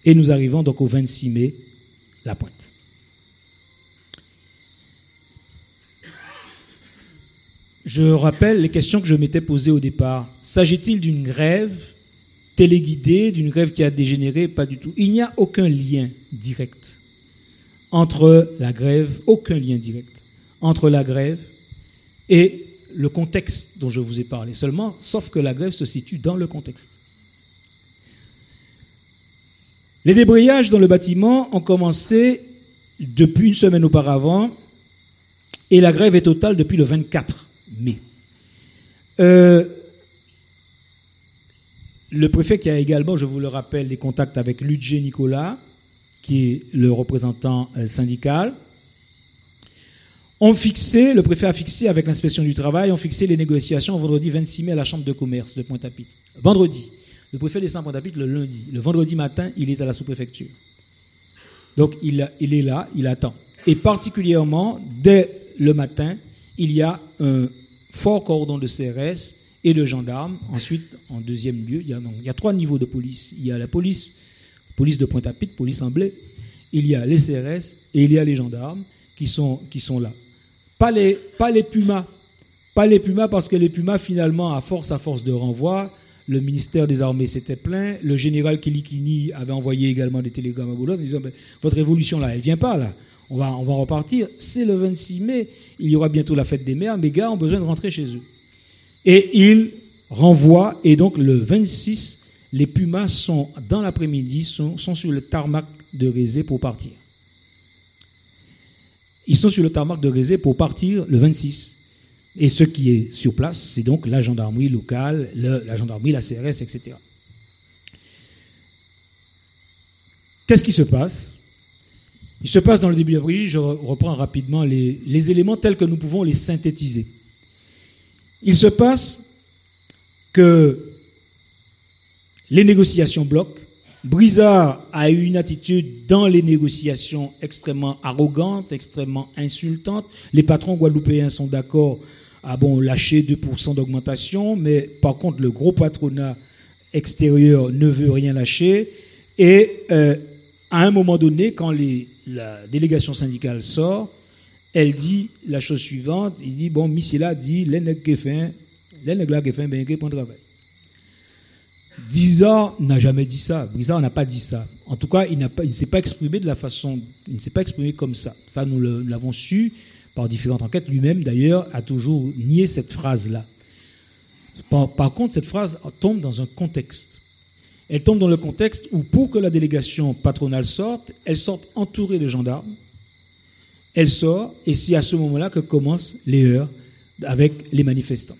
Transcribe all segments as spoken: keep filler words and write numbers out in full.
Et nous arrivons donc au vingt-six mai, la pointe. Je rappelle les questions que je m'étais posées au départ. S'agit-il d'une grève téléguidée, d'une grève qui a dégénéré? Pas du tout. Il n'y a aucun lien direct entre la grève, aucun lien direct entre la grève et le contexte dont je vous ai parlé seulement, sauf que la grève se situe dans le contexte. Les débrayages dans le bâtiment ont commencé depuis une semaine auparavant et la grève est totale depuis le vingt-quatre mai. Euh, le préfet qui a également, je vous le rappelle, des contacts avec Ludger Nicolas, qui est le représentant syndical, ont fixé, le préfet a fixé avec l'inspection du travail, ont fixé les négociations vendredi vingt-six mai à la chambre de commerce de Pointe-à-Pitre. Vendredi. Le préfet descend à Pointe-à-Pitre le lundi. Le vendredi matin, il est à la sous-préfecture. Donc, il, il est là, il attend. Et particulièrement, dès le matin, il y a un fort cordon de C R S et de gendarmes. Ensuite, en deuxième lieu, il y a, non, il y a trois niveaux de police. Il y a la police, police de Pointe-à-Pitre, police en blé. Il y a les C R S et il y a les gendarmes qui sont, qui sont là. Pas les, pas les Pumas. Pas les Pumas parce que les Pumas, finalement, à force, à force de renvoi, le ministère des Armées s'était plaint. Le général Kilikini avait envoyé également des télégrammes à Boulogne en disant ben, votre révolution là, elle vient pas là. On va, on va repartir. C'est le vingt-six mai. Il y aura bientôt la fête des mères. Mes gars ont besoin de rentrer chez eux. Et ils renvoient. Et donc le vingt-six, les Pumas sont dans l'après-midi, sont, sont sur le tarmac de Rézé pour partir. Ils sont sur le tarmac de Rézé pour partir le vingt-six. Et ce qui est sur place, c'est donc la gendarmerie locale, le, la gendarmerie, la C R S, et cetera. Qu'est-ce qui se passe? Il se passe dans le début d'après-midi, je reprends rapidement les, les éléments tels que nous pouvons les synthétiser. Il se passe que les négociations bloquent. Brizard a eu une attitude dans les négociations extrêmement arrogante, extrêmement insultante. Les patrons guadeloupéens sont d'accord à bon, lâcher deux pour cent d'augmentation, mais par contre, le gros patronat extérieur ne veut rien lâcher. Et euh, à un moment donné, quand les, la délégation syndicale sort, elle dit la chose suivante, il dit, bon, Missila dit, l'ennec qui fait, l'ennec là qui fait, ben, qui prend travail. Brizard n'a jamais dit ça. Brizard n'a pas dit ça. En tout cas, il, n'a pas, il ne s'est pas exprimé de la façon, il ne s'est pas exprimé comme ça. Ça, nous, le, nous l'avons su par différentes enquêtes. Lui-même, d'ailleurs, a toujours nié cette phrase-là. Par, par contre, cette phrase tombe dans un contexte. Elle tombe dans le contexte où, pour que la délégation patronale sorte, elle sort entourée de gendarmes. Elle sort, et c'est à ce moment-là que commencent les heurts avec les manifestants.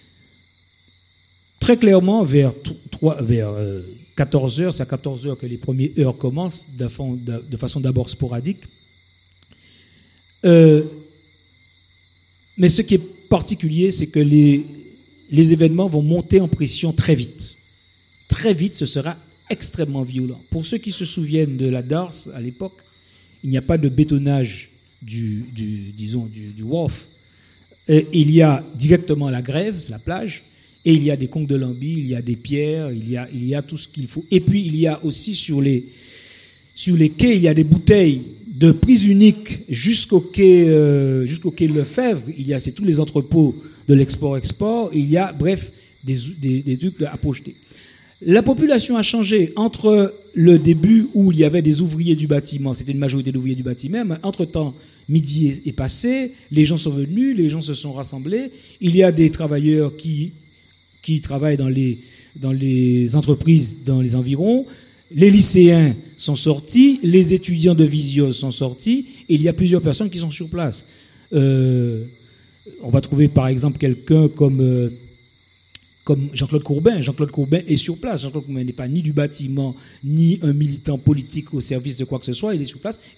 Très clairement, vers, trois, vers euh, quatorze heures, c'est à quatorze heures que les premiers heures commencent, de, fond, de, de façon d'abord sporadique. Euh, mais ce qui est particulier, c'est que les, les événements vont monter en pression très vite. Très vite, ce sera extrêmement violent. Pour ceux qui se souviennent de la D A R S à l'époque, il n'y a pas de bétonnage du, du, disons, du, du wharf. Et il y a directement la grève, la plage. Et il y a des conques de lambi, il y a des pierres, il y a, il y a tout ce qu'il faut. Et puis, il y a aussi sur les, sur les quais, il y a des bouteilles de prise unique jusqu'au quai, euh, jusqu'au quai Lefebvre. Il y a, c'est tous les entrepôts de l'export-export. Il y a, bref, des, des, des trucs à projeter. La population a changé entre le début où il y avait des ouvriers du bâtiment, c'était une majorité d'ouvriers du bâtiment, mais entre-temps, midi est, est passé, les gens sont venus, les gens se sont rassemblés. Il y a des travailleurs qui... qui travaillent dans les, dans les entreprises dans les environs. Les lycéens sont sortis, les étudiants de Visio sont sortis, et il y a plusieurs personnes qui sont sur place. Euh, on va trouver par exemple quelqu'un comme, euh, comme Jean-Claude Courbin. Jean-Claude Courbin est sur place. Jean-Claude Courbin n'est pas ni du bâtiment, ni un militant politique au service de quoi que ce soit. Il est sur place